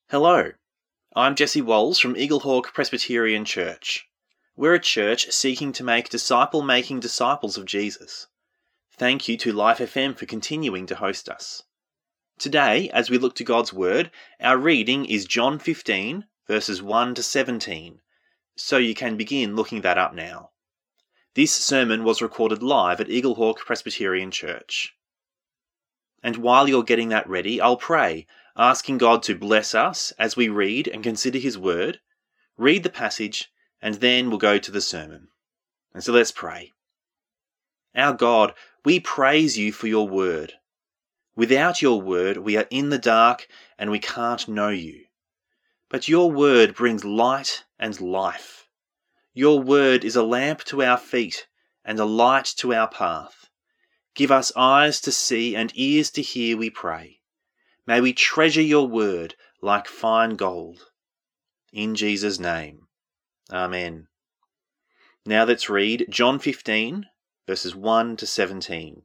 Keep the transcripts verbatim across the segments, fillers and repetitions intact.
Hello, I'm Jesse Walls from Eaglehawk Presbyterian Church. We're a church seeking to make disciple-making disciples of Jesus. Thank you to Life F M for continuing to host us. Today, as we look to God's Word, our reading is John fifteen, verses one to seventeen, so you can begin looking that up now. This sermon was recorded live at Eaglehawk Presbyterian Church. And while you're getting that ready, I'll pray, asking God to bless us as we read and consider His Word, read the passage, and then we'll go to the sermon. And so let's pray. Our God, we praise You for Your Word. Without Your Word, we are in the dark and we can't know You. But Your Word brings light and life. Your Word is a lamp to our feet and a light to our path. Give us eyes to see and ears to hear, we pray. May we treasure Your Word like fine gold. In Jesus' name. Amen. Now let's read John fifteen, verses one to seventeen.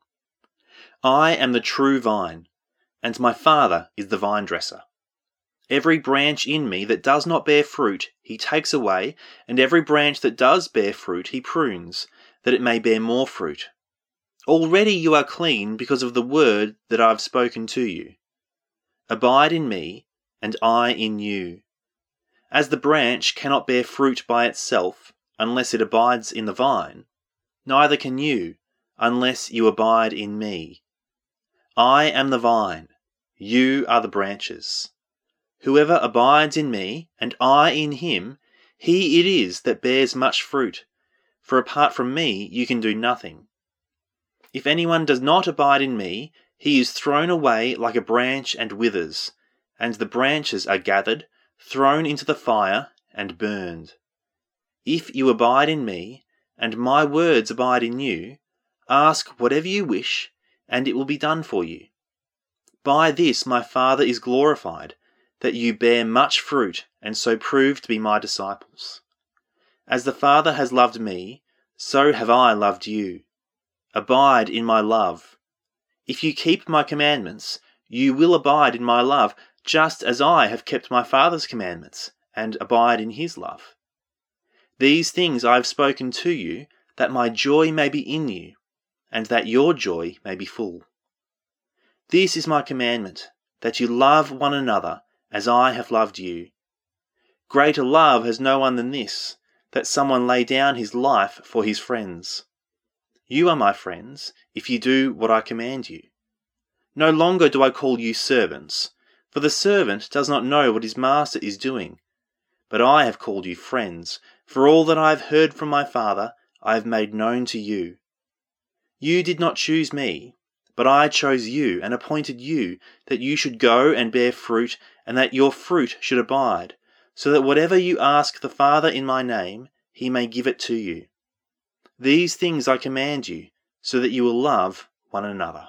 I am the true vine, and my Father is the vine dresser. Every branch in me that does not bear fruit, He takes away, and every branch that does bear fruit, He prunes, that it may bear more fruit. Already you are clean because of the word that I have spoken to you. Abide in me, and I in you. As the branch cannot bear fruit by itself unless it abides in the vine, neither can you unless you abide in me. I am the vine, you are the branches. Whoever abides in me, and I in him, he it is that bears much fruit, for apart from me you can do nothing. If anyone does not abide in me, he is thrown away like a branch and withers, and the branches are gathered, thrown into the fire, and burned. If you abide in me, and my words abide in you, ask whatever you wish, and it will be done for you. By this my Father is glorified, that you bear much fruit, and so prove to be my disciples. As the Father has loved me, so have I loved you. Abide in my love. If you keep my commandments, you will abide in my love, just as I have kept my Father's commandments, and abide in his love. These things I have spoken to you, that my joy may be in you, and that your joy may be full. This is my commandment, that you love one another as I have loved you. Greater love has no one than this, that someone lay down his life for his friends. You are my friends, if you do what I command you. No longer do I call you servants, for the servant does not know what his master is doing. But I have called you friends, for all that I have heard from my Father I have made known to you. You did not choose me, but I chose you and appointed you, that you should go and bear fruit, and that your fruit should abide, so that whatever you ask the Father in my name, he may give it to you. These things I command you, so that you will love one another.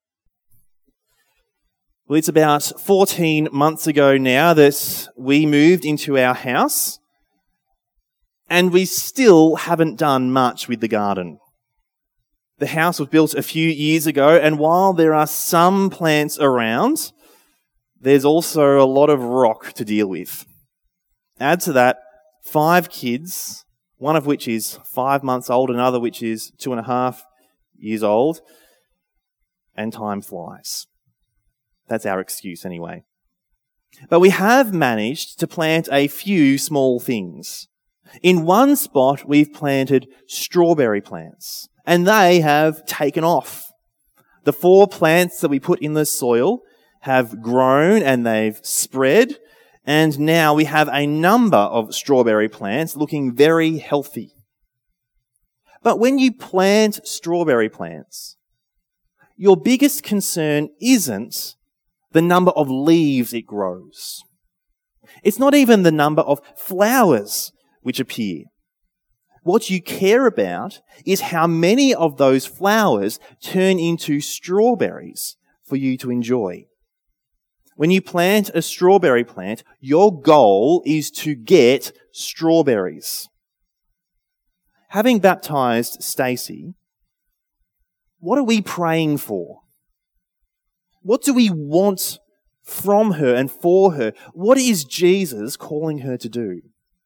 Well, it's about fourteen months ago now that we moved into our house, and we still haven't done much with the garden. The house was built a few years ago, and while there are some plants around, there's also a lot of rock to deal with. Add to that, five kids, one of which is five months old, another which is two and a half years old, and time flies. That's our excuse anyway. But we have managed to plant a few small things. In one spot, we've planted strawberry plants, and they have taken off. The four plants that we put in the soil have grown and they've spread, and now we have a number of strawberry plants looking very healthy. But when you plant strawberry plants, your biggest concern isn't the number of leaves it grows. It's not even the number of flowers which appear. What you care about is how many of those flowers turn into strawberries for you to enjoy. When you plant a strawberry plant, your goal is to get strawberries. Having baptized Stacey, what are we praying for? What do we want from her and for her. What is Jesus calling her to do?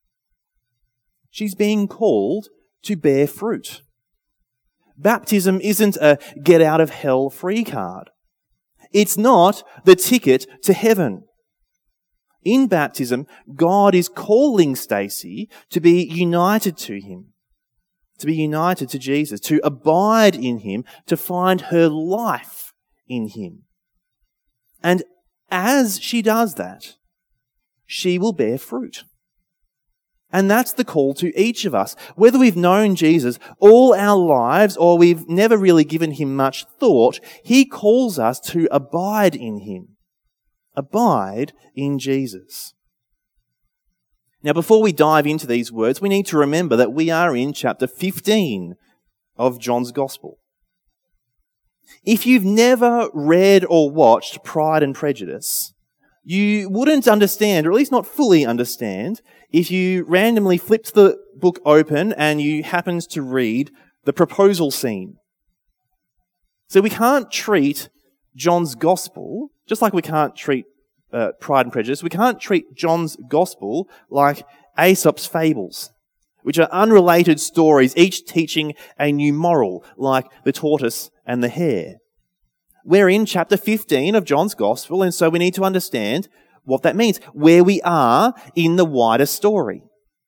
She's being called to bear fruit. Baptism isn't a get out of hell free card. It's not the ticket to heaven. In baptism, God is calling Stacey to be united to him, to be united to Jesus, to abide in him, to find her life in him. And as she does that, she will bear fruit. And that's the call to each of us. Whether we've known Jesus all our lives or we've never really given him much thought, he calls us to abide in him. Abide in Jesus. Now, before we dive into these words, we need to remember that we are in chapter fifteen of John's Gospel. If you've never read or watched Pride and Prejudice, you wouldn't understand, or at least not fully understand, if you randomly flipped the book open and you happened to read the proposal scene. So we can't treat John's Gospel, just like we can't treat uh, Pride and Prejudice, we can't treat John's Gospel like Aesop's fables, which are unrelated stories, each teaching a new moral, like the tortoise and the hare. We're in chapter fifteen of John's Gospel, and so we need to understand what that means, where we are in the wider story.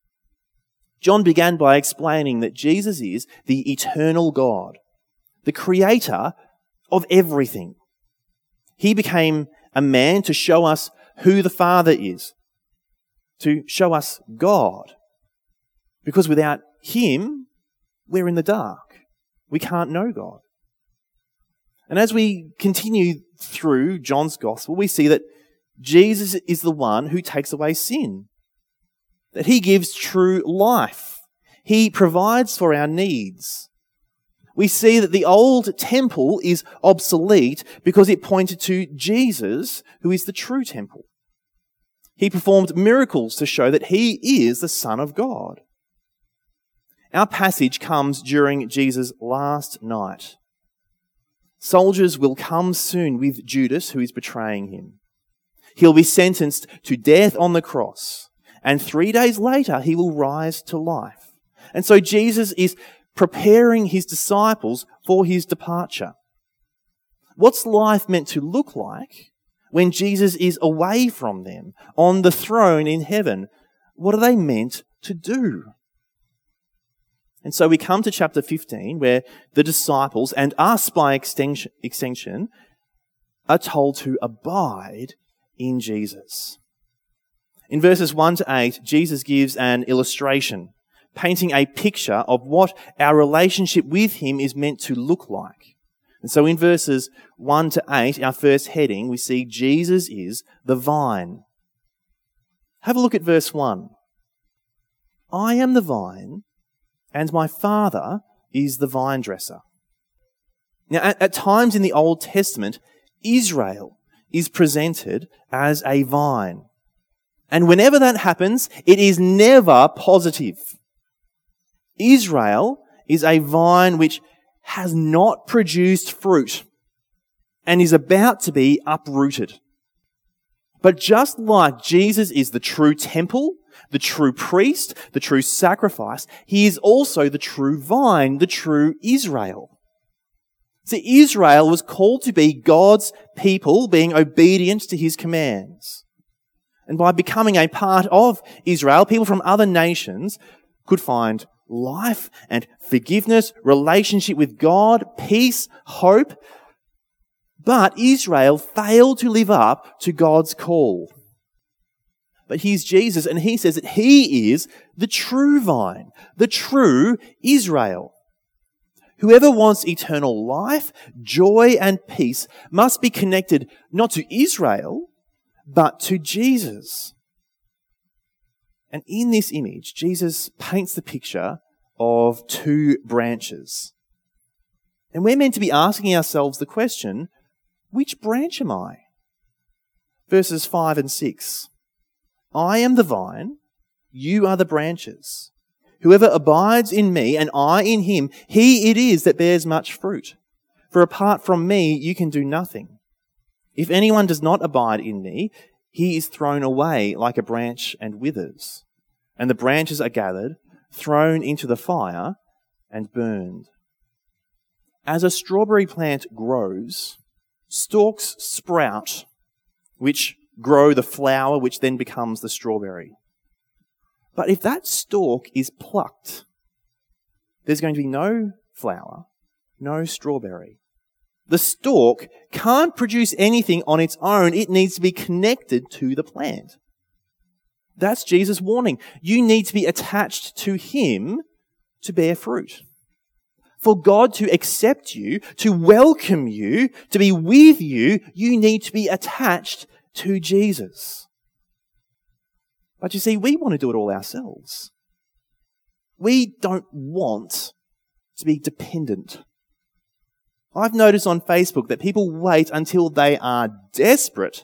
John began by explaining that Jesus is the eternal God, the creator of everything. He became a man to show us who the Father is, to show us God. Because without him, we're in the dark. We can't know God. And as we continue through John's Gospel, we see that Jesus is the one who takes away sin, that he gives true life. He provides for our needs. We see that the old temple is obsolete because it pointed to Jesus, who is the true temple. He performed miracles to show that he is the Son of God. Our passage comes during Jesus' last night. Soldiers will come soon with Judas, who is betraying him. He'll be sentenced to death on the cross, and three days later he will rise to life. And so Jesus is preparing his disciples for his departure. What's life meant to look like when Jesus is away from them on the throne in heaven? What are they meant to do? And so we come to chapter fifteen, where the disciples, and us by extension, extension are told to abide in Jesus. In verses one to eight, Jesus gives an illustration, painting a picture of what our relationship with him is meant to look like. And so in verses one to eight, our first heading, we see Jesus is the vine. Have a look at verse one. I am the vine, and my Father is the vine dresser. Now, at, at times in the Old Testament, Israel is presented as a vine. And whenever that happens, it is never positive. Israel is a vine which has not produced fruit and is about to be uprooted. But just like Jesus is the true temple, the true priest, the true sacrifice, he is also the true vine, the true Israel. So Israel was called to be God's people, being obedient to his commands. And by becoming a part of Israel, people from other nations could find life and forgiveness, relationship with God, peace, hope. But Israel failed to live up to God's call. But here's Jesus, and he says that he is the true vine, the true Israel. Whoever wants eternal life, joy, and peace must be connected not to Israel, but to Jesus. And in this image, Jesus paints the picture of two branches. And we're meant to be asking ourselves the question, which branch am I? Verses five and six. I am the vine, you are the branches. Whoever abides in me and I in him, he it is that bears much fruit. For apart from me, you can do nothing. If anyone does not abide in me, he is thrown away like a branch and withers, and the branches are gathered, thrown into the fire, and burned. As a strawberry plant grows, stalks sprout, which grow the flower, which then becomes the strawberry. But if that stalk is plucked, there's going to be no flower, no strawberry. The stalk can't produce anything on its own. It needs to be connected to the plant. That's Jesus' warning. You need to be attached to him to bear fruit. For God to accept you, to welcome you, to be with you, you need to be attached to Jesus. But you see, we want to do it all ourselves. We don't want to be dependent. I've noticed on Facebook that people wait until they are desperate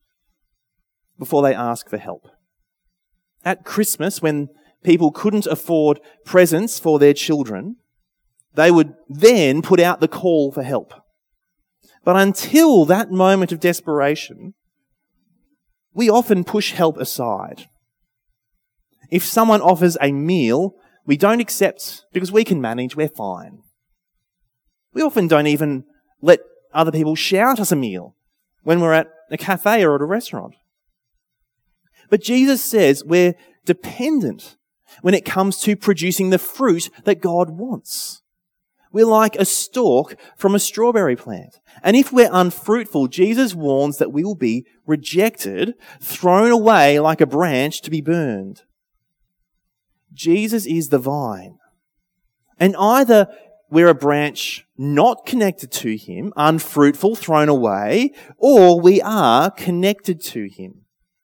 before they ask for help. At Christmas, when people couldn't afford presents for their children, they would then put out the call for help. But until that moment of desperation, we often push help aside. If someone offers a meal, we don't accept because we can manage, we're fine. We often don't even let other people shout us a meal when we're at a cafe or at a restaurant. But Jesus says we're dependent when it comes to producing the fruit that God wants. We're like a stalk from a strawberry plant. And if we're unfruitful, Jesus warns that we will be rejected, thrown away like a branch to be burned. Jesus is the vine. And either we're a branch not connected to him, unfruitful, thrown away, or we are connected to him.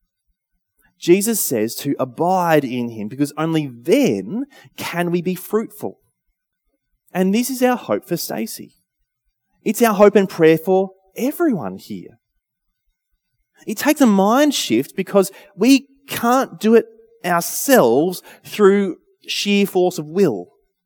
Jesus says to abide in him because only then can we be fruitful. And this is our hope for Stacey. It's our hope and prayer for everyone here. It takes a mind shift because we can't do it ourselves through sheer force of will.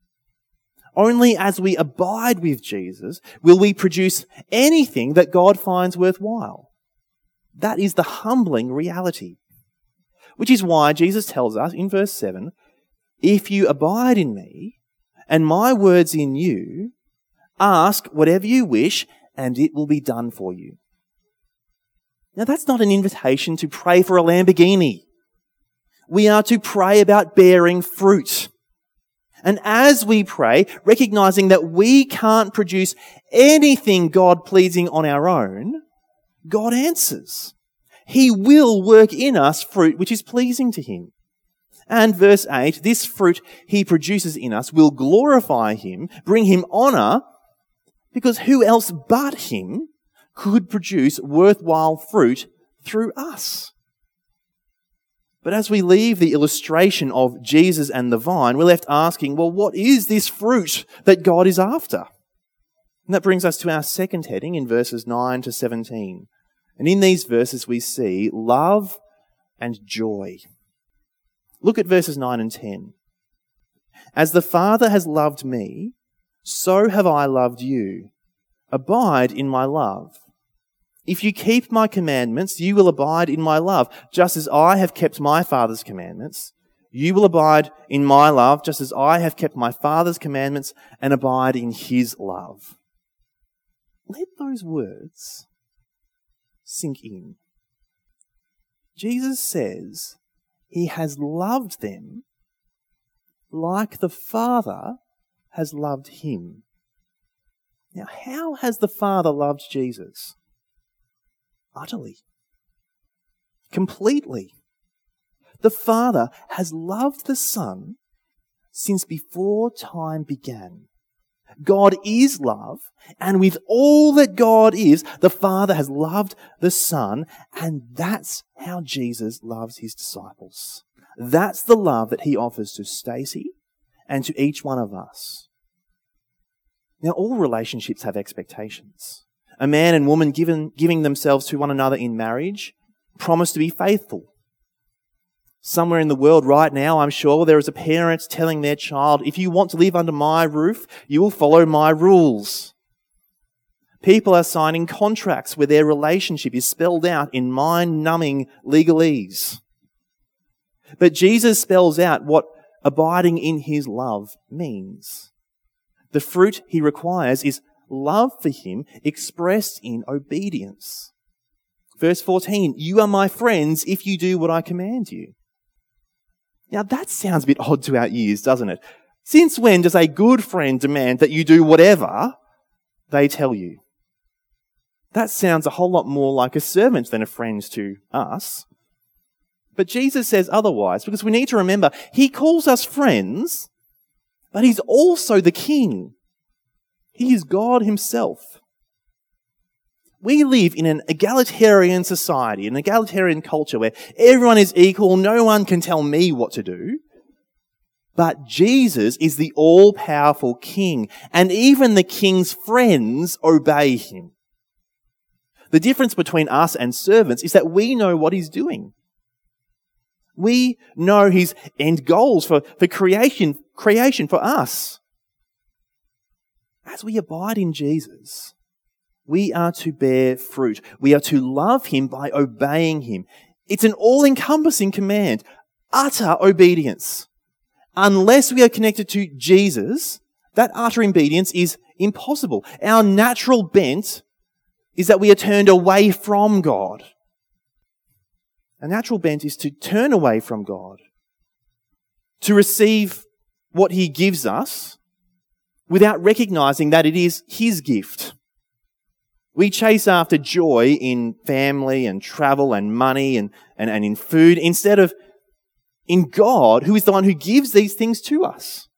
Only as we abide with Jesus will we produce anything that God finds worthwhile. That is the humbling reality. Which is why Jesus tells us in verse seven, if you abide in me and my words in you, ask whatever you wish and it will be done for you. Now that's not an invitation to pray for a Lamborghini. We are to pray about bearing fruit. And as we pray, recognizing that we can't produce anything God-pleasing on our own, God answers. He will work in us fruit which is pleasing to him. And verse eight, this fruit he produces in us will glorify him, bring him honor, because who else but him could produce worthwhile fruit through us? But as we leave the illustration of Jesus and the vine, we're left asking, well, what is this fruit that God is after? And that brings us to our second heading in verses nine to seventeen. And in these verses we see love and joy. Look at verses nine and ten. As the Father has loved me, so have I loved you. Abide in my love. If you keep my commandments, you will abide in my love, just as I have kept my Father's commandments. You will abide in my love, just as I have kept my Father's commandments and abide in his love. Let those words sink in. Jesus says he has loved them like the Father has loved him. Now, how has the Father loved Jesus? Utterly. Completely. The Father has loved the Son since before time began. God is love, and with all that God is, the Father has loved the Son, and that's how Jesus loves his disciples. That's the love that he offers to Stacey and to each one of us. Now, all relationships have expectations. A man and woman given, giving themselves to one another in marriage promise to be faithful. Somewhere in the world right now, I'm sure, there is a parent telling their child, if you want to live under my roof, you will follow my rules. People are signing contracts where their relationship is spelled out in mind-numbing legalese. But Jesus spells out what abiding in his love means. The fruit he requires is love for him expressed in obedience. Verse fourteen, you are my friends if you do what I command you. Now that sounds a bit odd to our ears, doesn't it? Since when does a good friend demand that you do whatever they tell you? That sounds a whole lot more like a servant than a friend to us. But Jesus says otherwise, because we need to remember, he calls us friends, but he's also the king. He is God himself. We live in an egalitarian society, an egalitarian culture where everyone is equal, no one can tell me what to do. But Jesus is the all-powerful king, and even the king's friends obey him. The difference between us and servants is that we know what he's doing. We know his end goals for, for creation, creation for us. As we abide in Jesus, we are to bear fruit. We are to love him by obeying him. It's an all-encompassing command, utter obedience. Unless we are connected to Jesus, that utter obedience is impossible. Our natural bent is that we are turned away from God. Our natural bent is to turn away from God, to receive what he gives us without recognizing that it is his gift. We chase after joy in family and travel and money and, and, and in food instead of in God, who is the one who gives these things to us.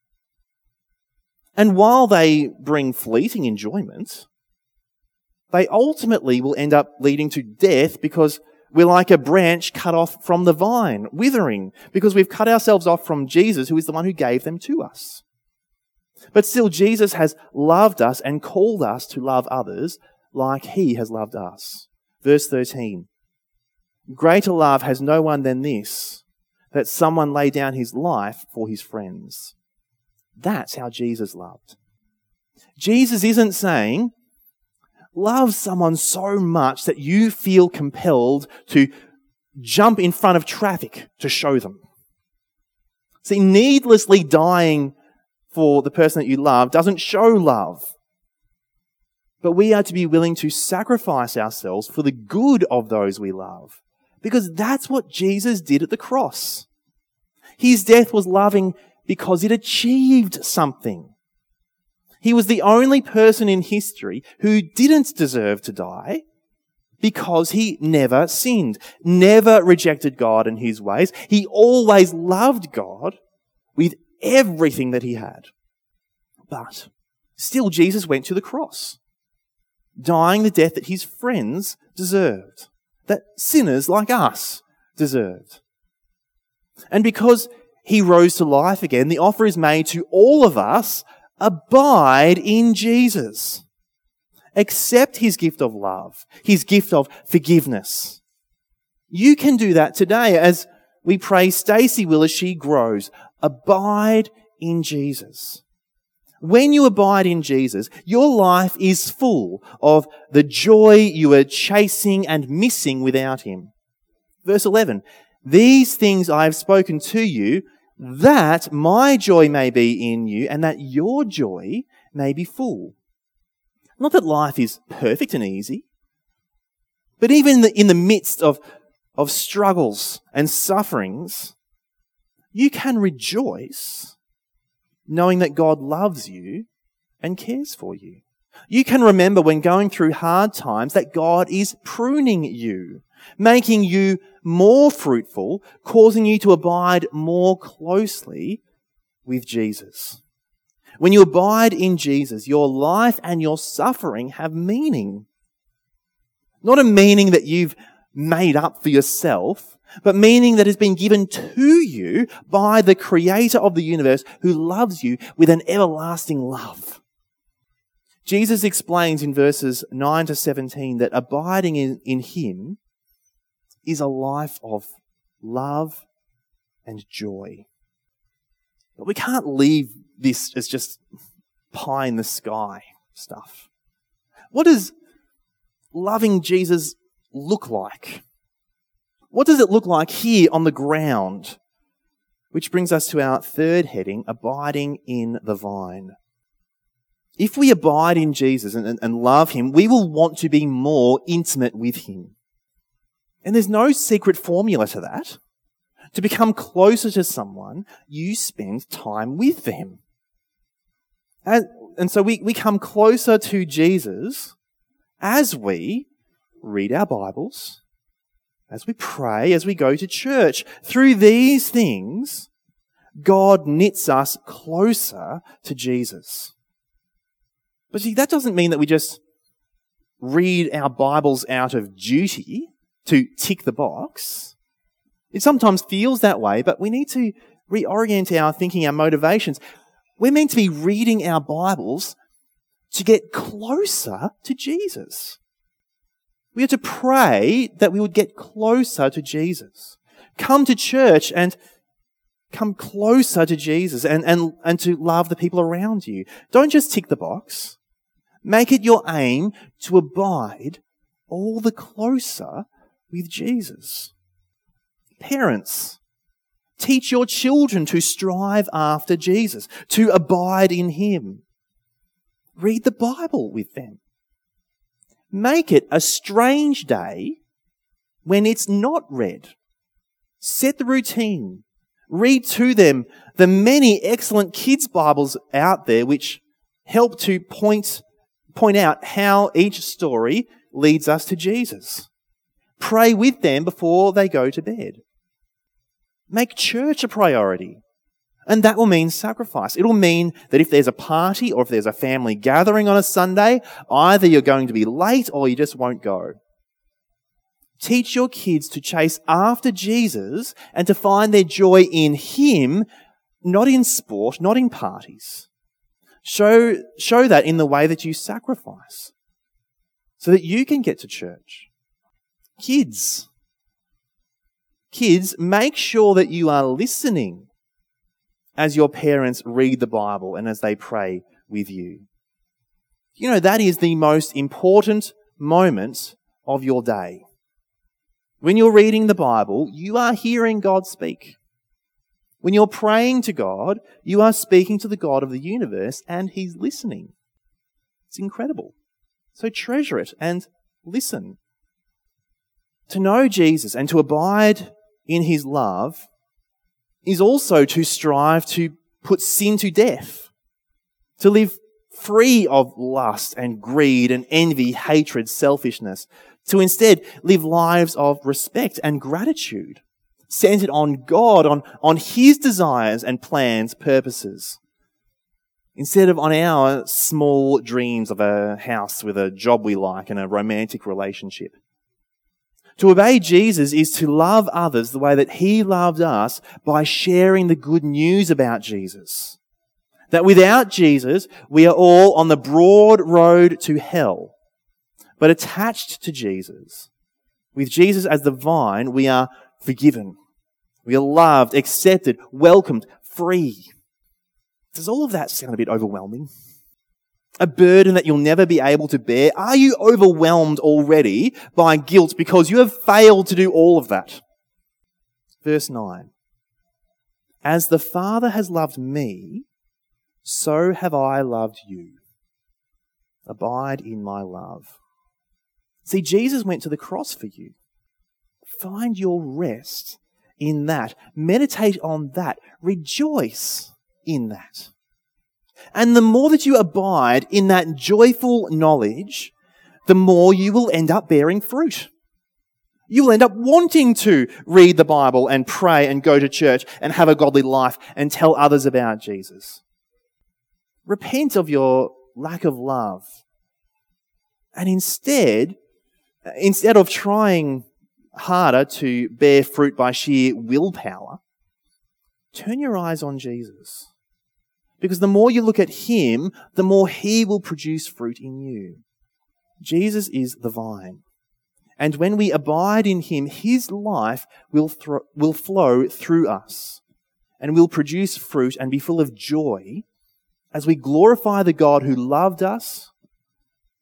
And while they bring fleeting enjoyment, they ultimately will end up leading to death because we're like a branch cut off from the vine, withering, because we've cut ourselves off from Jesus, who is the one who gave them to us. But still, Jesus has loved us and called us to love others like he has loved us. Verse thirteen, greater love has no one than this, that someone lay down his life for his friends. That's how Jesus loved. Jesus isn't saying, love someone so much that you feel compelled to jump in front of traffic to show them. See, needlessly dying for the person that you love doesn't show love. But we are to be willing to sacrifice ourselves for the good of those we love. Because that's what Jesus did at the cross. His death was loving because it achieved something. He was the only person in history who didn't deserve to die because he never sinned, never rejected God and his ways. He always loved God with everything that he had. But still, Jesus went to the cross, dying the death that his friends deserved, that sinners like us deserved. And because he rose to life again, the offer is made to all of us, abide in Jesus. Accept his gift of love, his gift of forgiveness. You can do that today as we pray Stacey will as she grows. Abide in Jesus. When you abide in Jesus, your life is full of the joy you are chasing and missing without him. Verse eleven, these things I have spoken to you, that my joy may be in you and that your joy may be full. Not that life is perfect and easy, but even in the, in the midst of, of struggles and sufferings, you can rejoice knowing that God loves you and cares for you. You can remember when going through hard times that God is pruning you, making you more fruitful, causing you to abide more closely with Jesus. When you abide in Jesus, your life and your suffering have meaning. Not a meaning that you've made up for yourself, but meaning that has been given to you by the Creator of the universe who loves you with an everlasting love. Jesus explains in verses nine to seventeen that abiding in, in him is a life of love and joy. But we can't leave this as just pie in the sky stuff. What does loving Jesus look like? What does it look like here on the ground? Which brings us to our third heading, abiding in the vine. If we abide in Jesus and, and, and love him, we will want to be more intimate with him. And there's no secret formula to that. To become closer to someone, you spend time with them. And, and so we, we come closer to Jesus as we read our Bibles, as we pray, as we go to church. Through these things, God knits us closer to Jesus. But see, that doesn't mean that we just read our Bibles out of duty to tick the box. It sometimes feels that way, but we need to reorient our thinking, our motivations. We're meant to be reading our Bibles to get closer to Jesus. We are to pray that we would get closer to Jesus. Come to church and come closer to Jesus and, and, and to love the people around you. Don't just tick the box. Make it your aim to abide all the closer with Jesus. Parents, teach your children to strive after Jesus, to abide in him. Read the Bible with them. Make it a strange day when it's not read. Set the routine. Read to them the many excellent kids' Bibles out there which help to point, point out how each story leads us to Jesus. Pray with them before they go to bed. Make church a priority. And that will mean sacrifice. It will mean that if there's a party or if there's a family gathering on a Sunday, either you're going to be late or you just won't go. Teach your kids to chase after Jesus and to find their joy in him, not in sport, not in parties. Show, show that in the way that you sacrifice so that you can get to church. Kids, kids, make sure that you are listening as your parents read the Bible and as they pray with you. You know, that is the most important moment of your day. When you're reading the Bible, you are hearing God speak. When you're praying to God, you are speaking to the God of the universe and he's listening. It's incredible. So treasure it and listen. To know Jesus and to abide in his love is also to strive to put sin to death, to live free of lust and greed and envy, hatred, selfishness, to instead live lives of respect and gratitude, centered on God, on, on his desires and plans, purposes, instead of on our small dreams of a house with a job we like and a romantic relationship. To obey Jesus is to love others the way that he loved us by sharing the good news about Jesus. That without Jesus, we are all on the broad road to hell. But attached to Jesus, with Jesus as the vine, we are forgiven. We are loved, accepted, welcomed, free. Does all of that sound a bit overwhelming? A burden that you'll never be able to bear? Are you overwhelmed already by guilt because you have failed to do all of that? Verse nine. As the Father has loved me, so have I loved you. Abide in my love. See, Jesus went to the cross for you. Find your rest in that. Meditate on that. Rejoice in that. And the more that you abide in that joyful knowledge, the more you will end up bearing fruit. You will end up wanting to read the Bible and pray and go to church and have a godly life and tell others about Jesus. Repent of your lack of love. And instead, instead of trying harder to bear fruit by sheer willpower, turn your eyes on Jesus. Because the more you look at him, the more he will produce fruit in you. Jesus is the vine. And when we abide in him, his life will, thro- will flow through us and will produce fruit and be full of joy as we glorify the God who loved us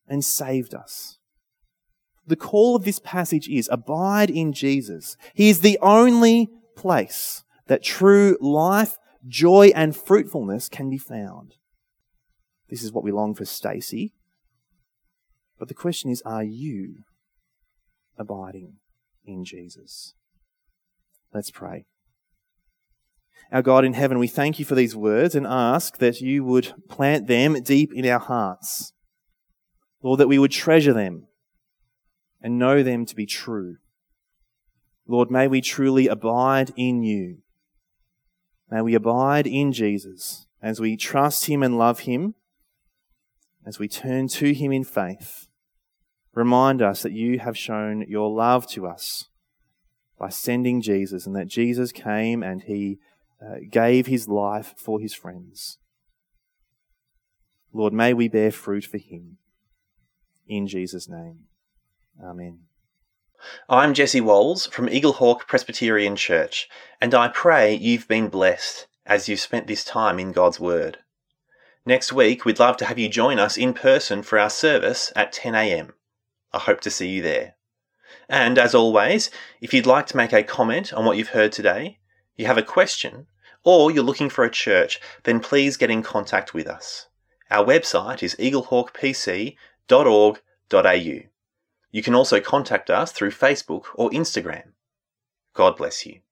and saved us. The call of this passage is, abide in Jesus. He is the only place that true life, joy and fruitfulness can be found. This is what we long for Stacey. But the question is, are you abiding in Jesus? Let's pray. Our God in heaven, we thank you for these words and ask that you would plant them deep in our hearts. Lord, that we would treasure them and know them to be true. Lord, may we truly abide in you. May we abide in Jesus as we trust him and love him, as we turn to him in faith. Remind us that you have shown your love to us by sending Jesus, and that Jesus came and he uh, gave his life for his friends. Lord, may we bear fruit for him. In Jesus' name. Amen. I'm Jesse Walls from Eaglehawk Presbyterian Church, and I pray you've been blessed as you've spent this time in God's Word. Next week, we'd love to have you join us in person for our service at ten a.m. I hope to see you there. And as always, if you'd like to make a comment on what you've heard today, you have a question, or you're looking for a church, then please get in contact with us. Our website is eaglehawk p c dot org dot a u. You can also contact us through Facebook or Instagram. God bless you.